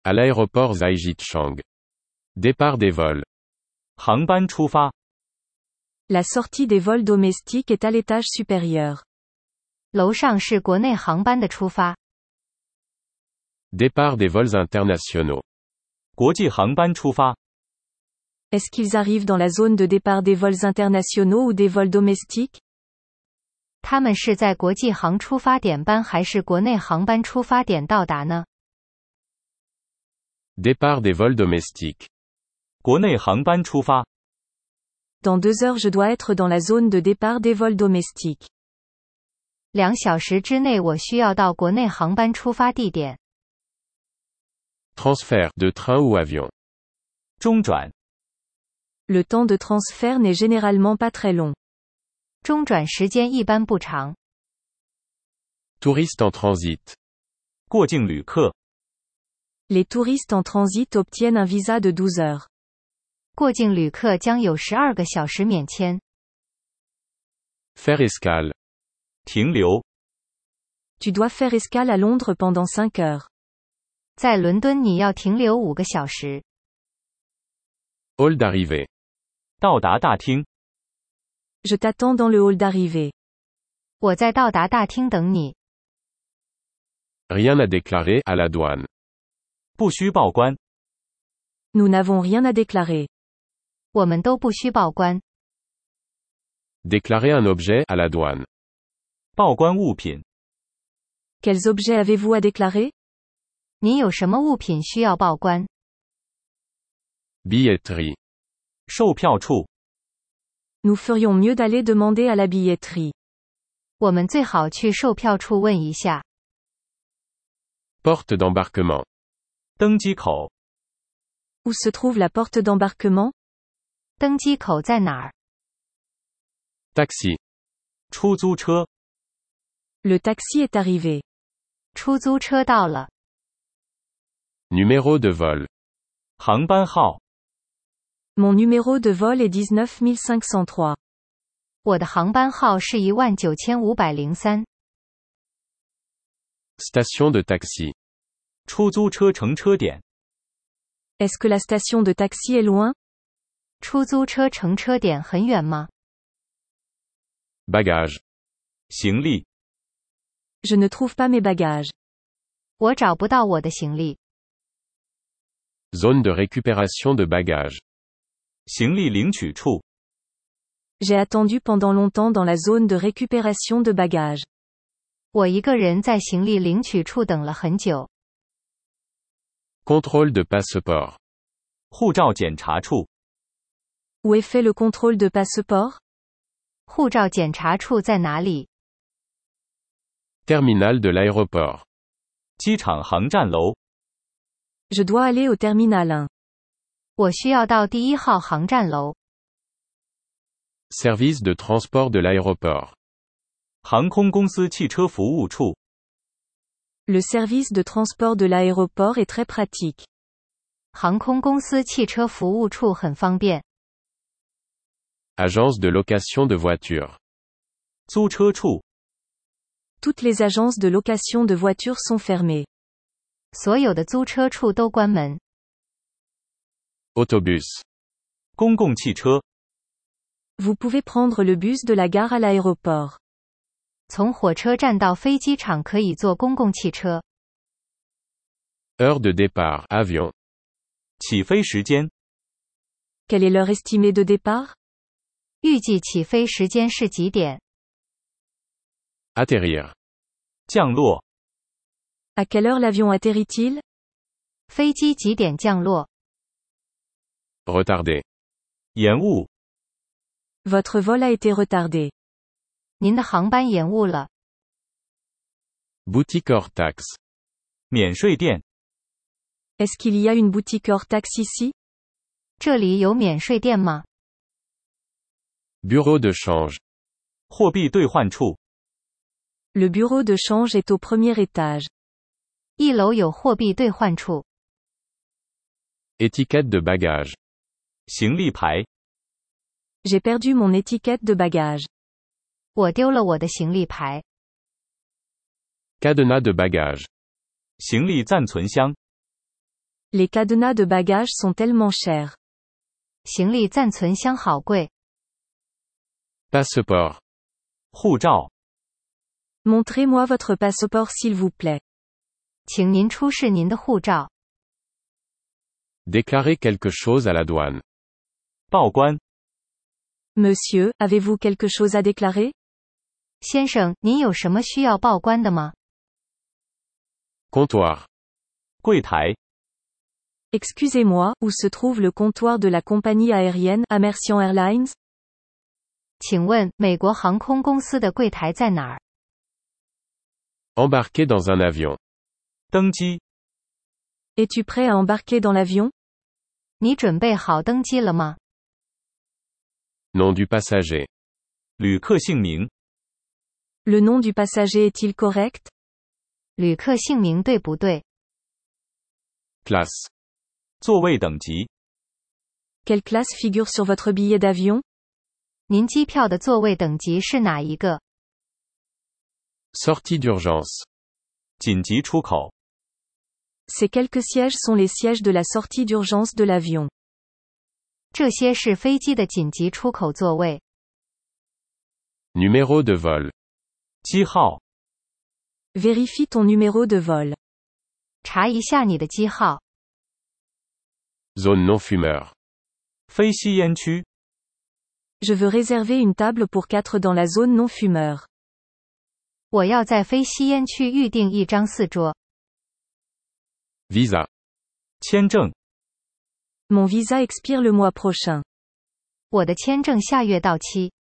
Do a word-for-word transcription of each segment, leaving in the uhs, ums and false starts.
À l'aéroport Zhaijichang. Départ des vols. 航班出发。 La sortie des vols domestiques est à l'étage supérieur. 楼上是国内航班的出发。 Départ des vols internationaux. 国际航班出发。 Est-ce qu'ils arrivent dans la zone de départ des vols internationaux ou des vols domestiques? 他们是在国际航出发点班还是国内航班出发点到达呢？ Départ des vols domestiques. 国内航班出发。 Dans deux heures je dois être dans la zone de départ des vols domestiques. 两小时之内我需要到国内航班出发地点。 Transfert de train ou avion. 中转。 Le temps de transfert n'est généralement pas très long. 中转时间一般不长。 Touriste en transit. 过境旅客。 Les touristes en transit obtiennent un visa de douze heures. 过境旅客将有十二个小时免签。 Faire escale. 停留。 Tu dois faire escale à Londres pendant cinq heures. 在伦敦你要停留五个小时。 Hall d'arrivée. 到达大厅。 Je t'attends dans le hall d'arrivée. 我在到达大厅等你。 Rien à déclarer à la douane. 不需报关。 Nous n'avons rien à déclarer. 我们都不需报关。 Déclarer un objet à la douane. 报关物品。 Quels objets avez-vous à déclarer? 你有什么物品需要报关？ Billetterie. 售票处。 Nous ferions mieux d'aller demander à la billetterie. 我们最好去售票处问一下。 Porte d'embarquement. 登机口。 Où se trouve la porte d'embarquement? 登机口在哪儿？ Taxi. 出租车。 Le taxi est arrivé. 出租车到了。 Numéro de vol. 航班号。 Mon numéro de vol est dix-neuf mille cinq cent trois. 我的航班号是一万九千五百零三。 Station de taxi. 出租车乘车点。 Est-ce que la station de taxi est loin? 出租车乘车点很远吗？ Bagages. 行李。 Je ne trouve pas mes bagages. 我找不到我的行李。 Zone de récupération de bagages. 行李领取处。 J'ai attendu pendant longtemps dans la zone de récupération de bagages. 我一个人在行李领取处等了很久。 Contrôle de passeport. 护照检查处。 Où est fait le contrôle de passeport? 护照检查处在哪里？ Terminal de l'aéroport. 机场航站楼。 Je dois aller au terminal un. 我需要到第一号航站楼。 Service de transport de l'aéroport. 航空公司汽车服务处。 Le service de transport de l'aéroport est très pratique. 航空公司汽车服务处很方便。 Agence de location de voitures. 租车处。 Toutes les agences de location de voitures sont fermées. 所有的租车处都关门。 Autobus. 公共汽车。 Vous pouvez prendre le bus de la gare à l'aéroport. 从火车站到飞机场可以坐公共汽车。 Heure de départ. Avion. 起飞时间。 Quelle est l'heure estimée de départ? 预计起飞时间是几点？ Atterrir. 降落。 À quelle heure l'avion atterrit-il? 飞机几点降落？ Retardé. 延误。 Votre vol a été retardé. 您的航班延误了。 Boutique hors taxe. 免税店。 Est-ce qu'il y a une boutique hors taxe ici? 这里有免税店吗？ Bureau de change. 货币兑换处。 Le bureau de change est au premier étage. 一楼有货币兑换处。 Étiquette de bagage. 行李牌。 J'ai perdu mon étiquette de bagage. 我丢了我的行李牌。 Cadenas de bagage. 行李暂存箱。 Les cadenas de bagages sont tellement chers. 行李暂存箱好贵。 Passeport. 护照， Montrez-moi votre passeport s'il vous plaît. 请您出示您的护照。 Déclarer quelque chose à la douane. 报关， Monsieur, avez-vous quelque chose à déclarer? 先生，您有什么需要报关的吗？ Comptoir. 柜台， Excusez-moi, où se trouve le comptoir de la compagnie aérienne Amercian Airlines? 请问，美国航空公司的柜台在哪儿？ Embarquer dans un avion. 登机， Es-tu prêt à embarquer dans l'avion? 你准备好登机了吗？ Nom du passager. 旅客姓名， Le nom du passager est-il correct? 旅客姓名对不对？ Classe. 座位等级， Quelle classe figure sur votre billet d'avion? 您机票的座位等级是哪一个？ Sortie d'urgence. 紧急出口， Ces quelques sièges sont les sièges de la sortie d'urgence de l'avion. 这些是飞机的紧急出口座位。 Numéro de vol. 机号， Vérifie ton numéro de vol. 查一下你的机号。 Zone non-fumeur. 非吸烟区， Je veux réserver une table pour quatre dans la zone non fumeur. 我要在非吸烟区预订一张四桌。 Visa. 签证， Mon visa expire le mois prochain. 我的签证下月到期。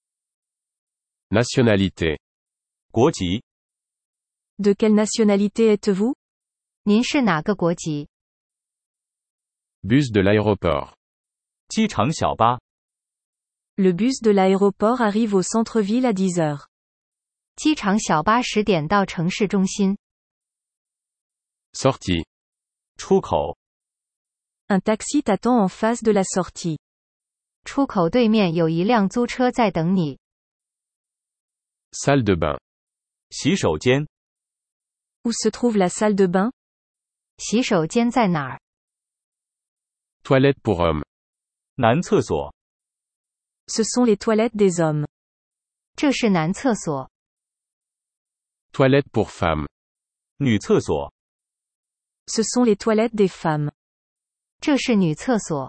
Nationalité. 国籍， De quelle nationalité êtes-vous? 您是哪个国籍？ Bus de l'aéroport. 机场小巴， Le bus de l'aéroport arrive au centre-ville à dix heures. 机场小巴十点到城市中心。 Sortie. 出口， Un taxi t'attend en face de la sortie. 出口对面有一辆租车在等你。 Salle de bain. 洗手间， Où se trouve la salle de bain? 洗手间在哪儿？ Toilette pour hommes. 男厕所， Ce sont les toilettes des hommes. 这是男厕所。 Toilette pour femmes. 女厕所， Ce sont les toilettes des femmes. 这是女厕所。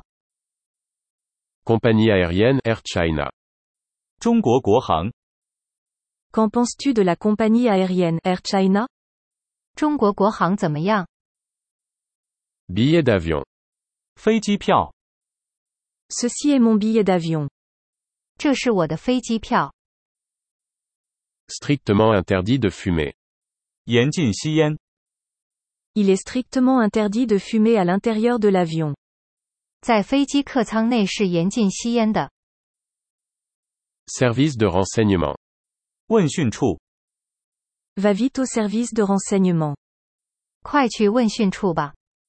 Compagnie aérienne Air China. 中国国航， Qu'en penses-tu de la compagnie aérienne Air China? 中国国航怎么样？ Billet d'avion. 飞机票， Ceci est mon billet d'avion. 这是我的飞机票。 Strictement interdit de fumer. 严禁吸烟， Il est strictement interdit de fumer à l'intérieur de l'avion. 在飞机客舱内是严禁吸烟的。 Service de renseignement. 问讯处， Va vite au service de renseignement. 快去问讯处吧。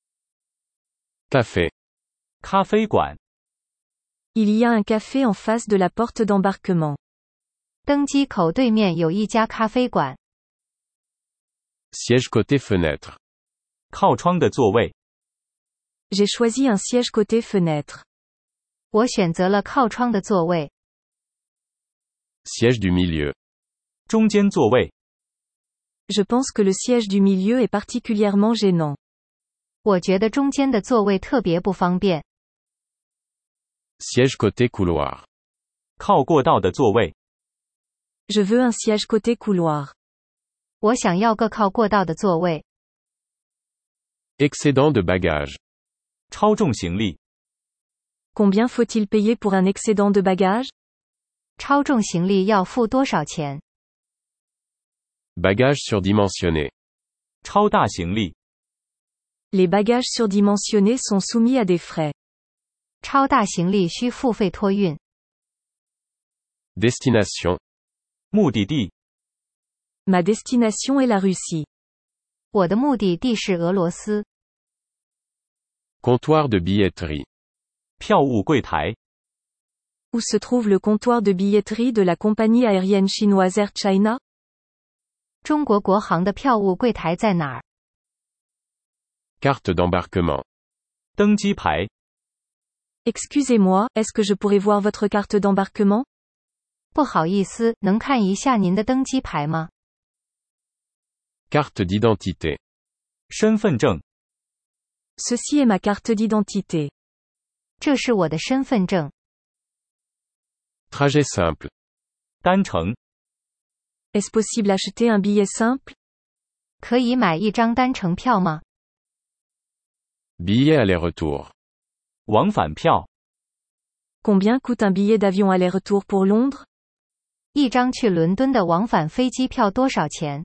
Café. 咖啡馆， Il y a un café en face de la porte d'embarquement. 登机口对面有一家咖啡馆。 Siège côté fenêtre. 靠窗的座位， J'ai choisi un siège côté fenêtre. 我选择了靠窗的座位。 Siège du milieu. 中间座位， Je pense que le siège du milieu est particulièrement gênant. 我觉得中间的座位特别不方便。 Siège côté couloir. 靠过道的座位， Je veux un siège côté couloir. 我想要个靠过道的座位。 Excédent de bagages. 超重行李， Combien faut-il payer pour un excédent de bagages? 超重行李要付多少钱？ Bagages surdimensionnés. 超大行李， Les bagages surdimensionnés sont soumis à des frais. 超大行李需付费托运。 Destination. 目的地， Ma destination est la Russie. 我的目的地是俄罗斯。 Comptoir de billetterie. 票务柜台， Où se trouve le comptoir de billetterie de la compagnie aérienne chinoise Air China? 中国国航的票务柜台在哪儿？ Carte d'embarquement. 登机牌， Excusez-moi, est-ce que je pourrais voir votre carte d'embarquement? 不好意思，能看一下您的登机牌吗？ Carte d'identité. 身份证， Ceci est ma carte d'identité. 这是我的身份证。 Trajet simple. 单程， Est-ce possible acheter un billet simple? 可以买一张单程票吗？ Billet aller-retour. 往返票， Combien coûte un billet d'avion aller-retour pour Londres? 一张去伦敦的往返飞机票多少钱？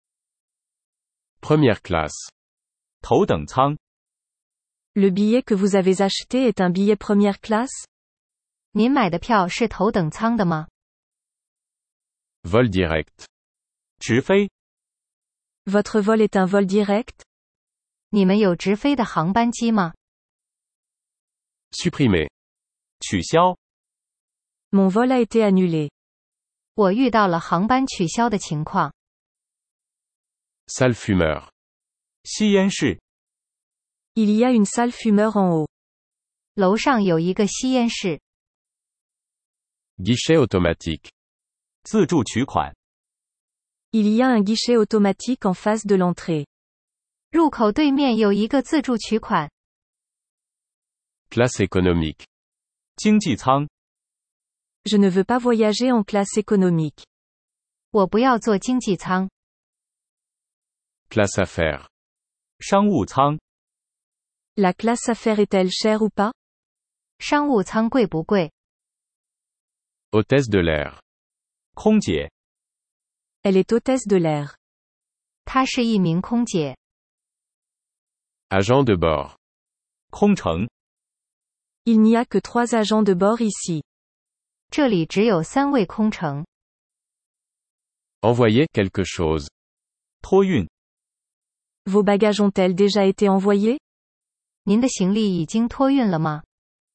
Première classe. 头等舱， Le billet que vous avez acheté est un billet première classe? 您买的票是头等舱的吗？ Vol direct. 直飞， Votre vol est un vol direct? 你们有直飞的航班机吗？ Supprimer. 取消， Mon vol a été annulé. 我遇到了航班取消的情况。 Salle fumeur. 吸烟室， Il y a une salle fumeur en haut. 楼上有一个吸烟室。 Guichet automatique. 自助取款， Il y a un guichet automatique en face de l'entrée. 入口对面有一个自助取款。 Classe économique. 经济舱， Je ne veux pas voyager en classe économique. 我不要坐经济舱。 Classe affaires. 商务舱， La classe affaires est-elle chère ou pas? 商务舱贵不贵？ Hôtesse de l'air. 空姐， Elle est hôtesse de l'air. 她是一名空姐。 Agent de bord. 空乘， Il n'y a que trois agents de bord ici. 这里只有三位空乘。 Envoyer quelque chose. 托运， Vos bagages ont-elles déjà été envoyés? 您的行李已经托运了吗？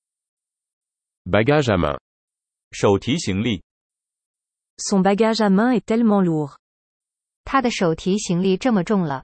Bagage à main. 手提行李， Son bagage à main est tellement lourd. 他的手提行李这么重了。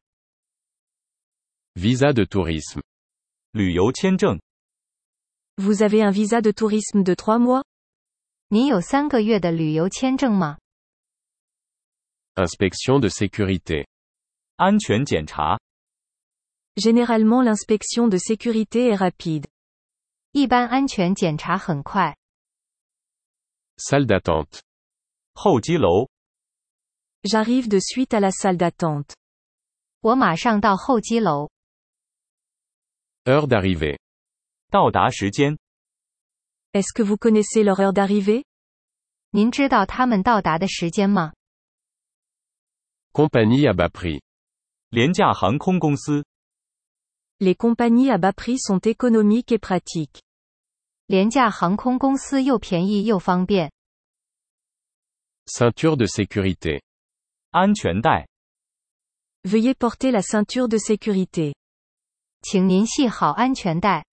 Visa de tourisme. 旅游签证， Vous avez un visa de tourisme de trois mois? 您有三个月的旅游签证吗？ Inspection de sécurité. 安全检查， Généralement l'inspection de sécurité est rapide. 一般安全检查很快。 Salle d'attente. 候机楼， J'arrive de suite à la salle d'attente. 我马上到候机楼。 Heure d'arrivée. 到达时间， Est-ce que vous connaissez leur heure d'arrivée? 您知道他们到达的时间吗？ Compagnie à bas prix. 廉价航空公司， Les compagnies à bas prix sont économiques et pratiques. 廉价航空公司又便宜又方便。 Ceinture de sécurité. 安全带， Veuillez porter la ceinture de sécurité. 请您系好安全带。